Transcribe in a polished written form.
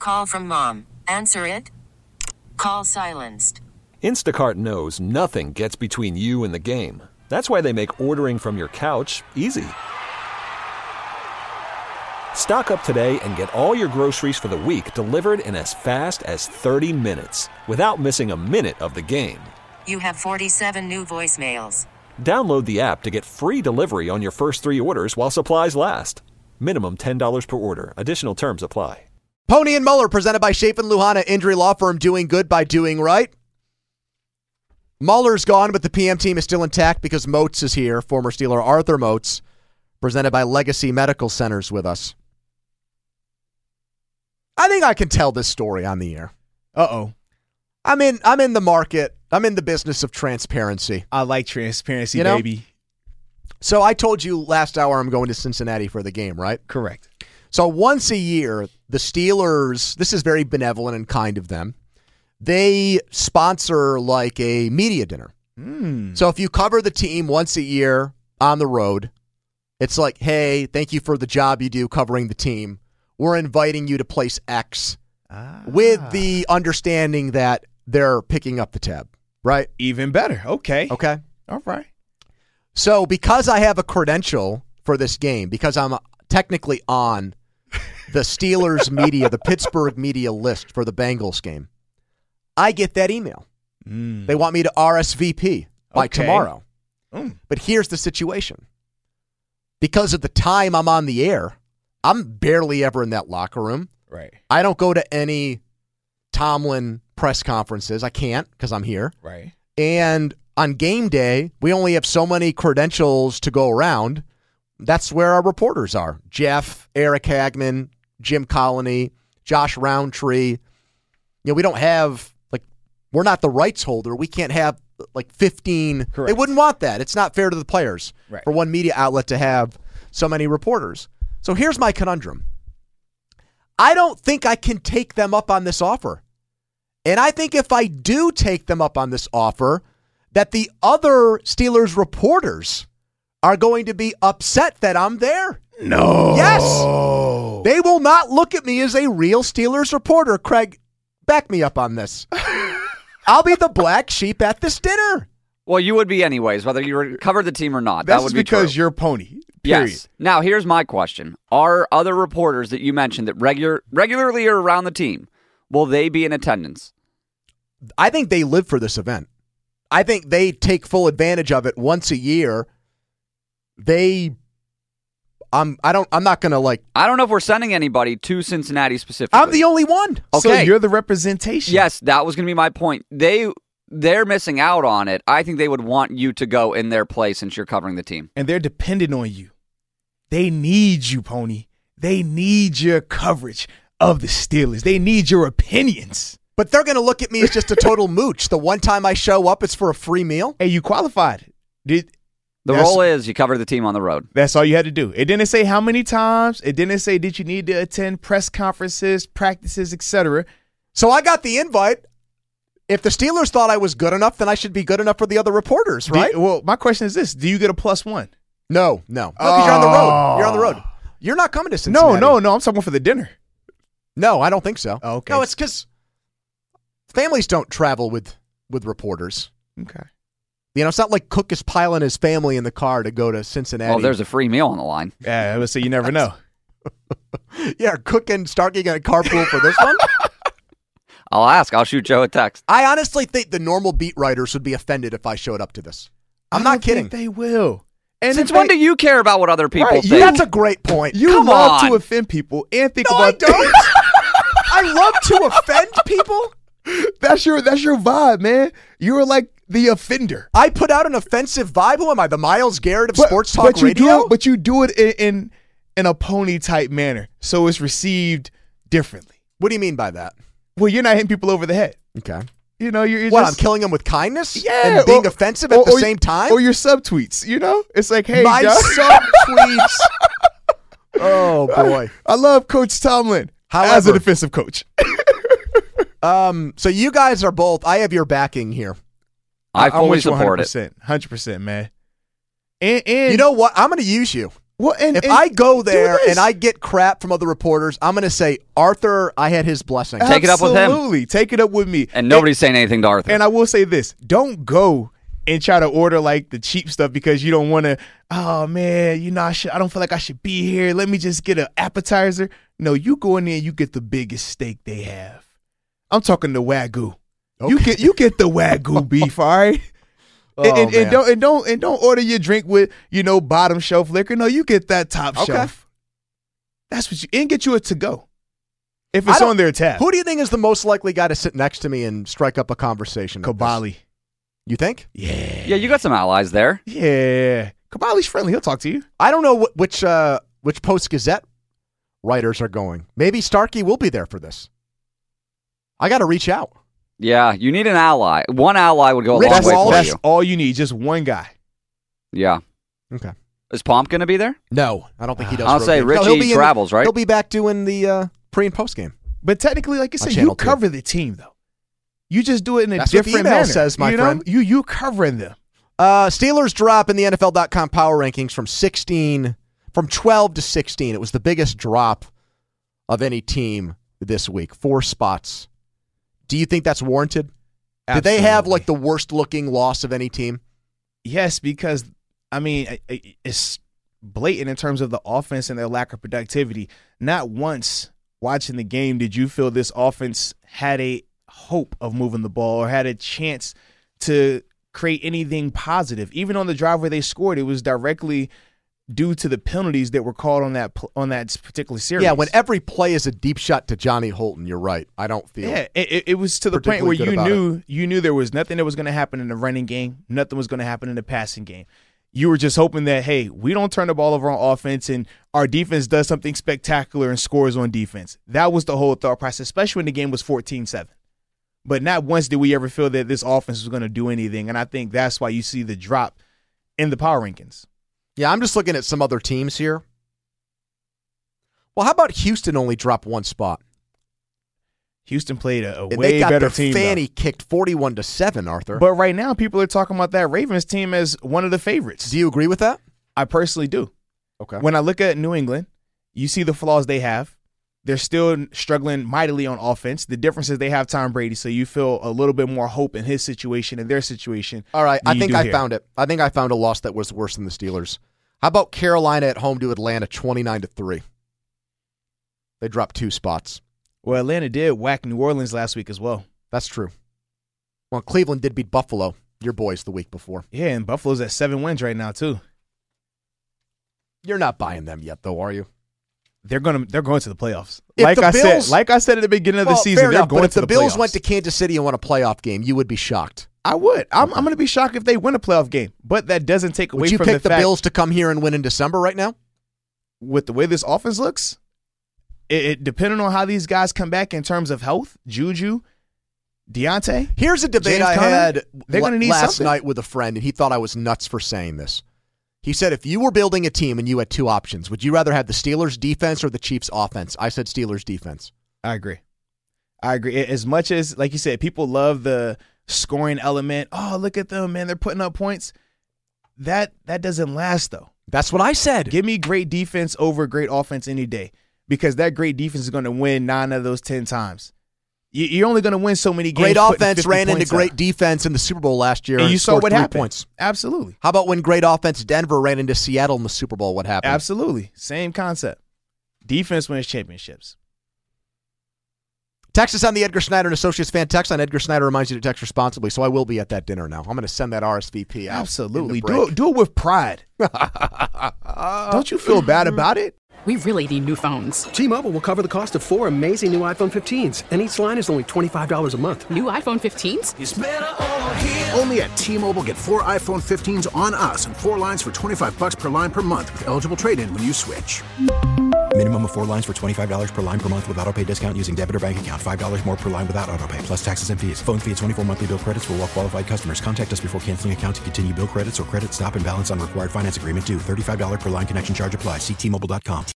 Call from mom. Answer it. Call silenced. Instacart knows nothing gets between you and the game. That's why they make ordering from your couch easy. Stock up today and get all your groceries for the week delivered in as fast as 30 minutes without missing a minute of the game. You have 47 new voicemails. Download the app to get free delivery on your first 3 orders while supplies last. Minimum $10 per order. Additional terms apply. Pony and Mueller, presented by Schaefer Luhana Injury Law Firm, doing good by doing right. Mueller's gone, but the PM team is still intact because Moats is here, former Steeler Arthur Moats, presented by Legacy Medical Centers with us. I think I can tell this story on the air. Uh-oh. I'm in the market. I'm in the business of transparency. I like transparency, baby. So I told you last hour I'm going to Cincinnati for the game, right? Correct. So once a year, the Steelers, this is very benevolent and kind of them, they sponsor like a media dinner. So if you cover the team once a year on the road, it's like, hey, thank you for the job you do covering the team. We're inviting you to place X with the understanding that they're picking up the tab, right? Even better. Okay. Okay. All right. So because I have a credential for this game, because I'm technically on the Steelers media, the Pittsburgh media list for the Bengals game, I get that email. They want me to RSVP by tomorrow. But here's the situation. Because of the time I'm on the air, I'm barely ever in that locker room. Right. I don't go to any Tomlin press conferences. I can't because I'm here. Right. And on game day, we only have so many credentials to go around. That's where our reporters are. Jeff, Eric Hagman, Jim Colony, Josh Roundtree. We don't have, we're not the rights holder. We can't have 15. Correct. They wouldn't want that. It's not fair to the players for one media outlet to have so many reporters. So here's my conundrum. I don't think I can take them up on this offer. And I think if I do take them up on this offer, that the other Steelers reporters are going to be upset that I'm there. No. Yes. They will not look at me as a real Steelers reporter. Craig, back me up on this. I'll be the black sheep at this dinner. Well, you would be anyways, whether you covered the team or not. That's that would be because true. you're a pony. Period. Yes. Now, here's my question. Are other reporters that you mentioned that regularly are around the team, will they be in attendance? I think they live for this event. I think they take full advantage of it once a year. I'm not going to I don't know if we're sending anybody to Cincinnati specifically. I'm the only one. Okay. So you're the representation. Yes, that was going to be my point. They're missing out on it. I think they would want you to go in their place since you're covering the team. And they're dependent on you. They need you, Pony. They need your coverage of the Steelers. They need your opinions. But they're going to look at me as just a total mooch. The one time I show up, it's for a free meal. Hey, you qualified. The role is you cover the team on the road. That's all you had to do. It didn't say how many times. It didn't say did you need to attend press conferences, practices, etc. So I got the invite. If the Steelers thought I was good enough, then I should be good enough for the other reporters, right? Well, my question is this. Do you get a +1? No. Because you're on the road. You're on the road. You're not coming to Cincinnati. No. I'm talking for the dinner. No, I don't think so. Oh, okay. No, it's because families don't travel with reporters. Okay. It's not like Cook is piling his family in the car to go to Cincinnati. Well, there's a free meal on the line. Yeah, I would say you never know. Yeah, Cook and Starkey going to carpool for this one? I'll ask. I'll shoot Joe a text. I honestly think the normal beat writers would be offended if I showed up to this. I'm not kidding. They will. And since when do you care about what other people think? That's a great point. You love to offend people and think about. I don't. I love to offend people. That's your vibe, man. You're like the offender. I put out an offensive vibe. Who am I? The Myles Garrett of sports talk radio? But you do it in a pony type manner, so it's received differently. What do you mean by that? Well, you're not hitting people over the head. Okay. You're what? just, I'm killing them with kindness? Yeah. And being offensive at the same time? Or your subtweets, It's like, hey, my subtweets. Oh, boy. I love Coach Tomlin as a defensive coach. So you guys are both, I have your backing here. I fully support 100%, 100%, man. And you know what? I'm going to use you. Well, if I go there and I get crap from other reporters, I'm going to say, Arthur, I had his blessing. Take it up with him. Absolutely. Take it up with me. And nobody's saying anything to Arthur. And I will say this. Don't go and try to order like the cheap stuff because you don't want to, oh, man, I don't feel like I should be here. Let me just get an appetizer. No, you go in there and you get the biggest steak they have. I'm talking the Wagyu. Okay. You get the Wagyu beef, all right? And don't order your drink with, bottom shelf liquor. No, you get that top shelf. That's what and get you a to-go if it's on their tab. Who do you think is the most likely guy to sit next to me and strike up a conversation? Kabali. You think? Yeah. Yeah, you got some allies there. Yeah. Kabali's friendly. He'll talk to you. I don't know which Post-Gazette writers are going. Maybe Starkey will be there for this. I got to reach out. Yeah, you need an ally. One ally would go a long way for That's you. all you need. Just one guy. Yeah. Okay. Is Pomp going to be there? No, I don't think he does. I'll say Richie travels, right? He'll be back doing the pre and post game. But technically, like you said, you cover the team though. You just do it in a That's different what the email manner. says, my friend. You covering them. Steelers drop in the NFL.com power rankings from 12 to 16. It was the biggest drop of any team this week. 4 spots. Do you think that's warranted? Absolutely. Did they have like the worst looking loss of any team? Yes, because it's blatant in terms of the offense and their lack of productivity. Not once watching the game did you feel this offense had a hope of moving the ball or had a chance to create anything positive. Even on the drive where they scored, it was directly due to the penalties that were called on that particular series. Yeah, when every play is a deep shot to Johnny Holton, you're right. I don't feel it was to the point where you knew there was nothing that was going to happen in the running game, nothing was going to happen in the passing game. You were just hoping that, hey, we don't turn the ball over on offense and our defense does something spectacular and scores on defense. That was the whole thought process, especially when the game was 14-7. But not once did we ever feel that this offense was going to do anything, and I think that's why you see the drop in the power rankings. Yeah, I'm just looking at some other teams here. Well, how about Houston only dropped 1 spot? Houston played a way better team. They got their fanny kicked 41-7, Arthur. But right now, people are talking about that Ravens team as one of the favorites. Do you agree with that? I personally do. Okay. When I look at New England, you see the flaws they have. They're still struggling mightily on offense. The difference is they have Tom Brady, so you feel a little bit more hope in his situation and their situation. All right, I think I found it. I think I found a loss that was worse than the Steelers. How about Carolina at home to Atlanta, 29-3? They dropped 2 spots. Well, Atlanta did whack New Orleans last week as well. That's true. Well, Cleveland did beat Buffalo, your boys, the week before. Yeah, and Buffalo's at 7 wins right now, too. You're not buying them yet, though, are you? They're going to the playoffs. Like I said at the beginning of the season, they're going to the playoffs. But if the Bills went to Kansas City and won a playoff game, you would be shocked. I would. I'm going to be shocked if they win a playoff game. But that doesn't take away from the fact. Would you pick the Bills to come here and win in December right now? With the way this offense looks, it depending on how these guys come back in terms of health, Juju, Deontay. Here's a debate James I Conner, had they're gonna need last something. night with a friend, and he thought I was nuts for saying this. He said, if you were building a team and you had 2 options, would you rather have the Steelers' defense or the Chiefs' offense? I said Steelers' defense. I agree. As much as, like you said, people love the scoring element. Oh, look at them, man. They're putting up points. That doesn't last, though. That's what I said. Give me great defense over great offense any day because that great defense is going to win 9 of those 10 times. You're only going to win so many games. Great offense ran into great defense in the Super Bowl last year and you saw what happened. Points. Absolutely. How about when great offense Denver ran into Seattle in the Super Bowl? What happened? Absolutely. Same concept. Defense wins championships. Text us on the Edgar Snyder and Associates fan text line. Edgar Snyder reminds you to text responsibly, so I will be at that dinner now. I'm going to send that RSVP out. Absolutely. Do it with pride. Don't you feel bad about it? We really need new phones. T-Mobile will cover the cost of 4 amazing new iPhone 15s, and each line is only $25 a month. New iPhone 15s? It's better over here. Only at T-Mobile, get 4 iPhone 15s on us and 4 lines for $25 per line per month with eligible trade-in when you switch. Minimum of 4 lines for $25 per line per month with autopay discount using debit or bank account. $5 more per line without autopay, plus taxes and fees. Phone fee at 24 monthly bill credits for well-qualified customers. Contact us before canceling account to continue bill credits or credit stop and balance on required finance agreement due. $35 per line connection charge applies. See T-Mobile.com.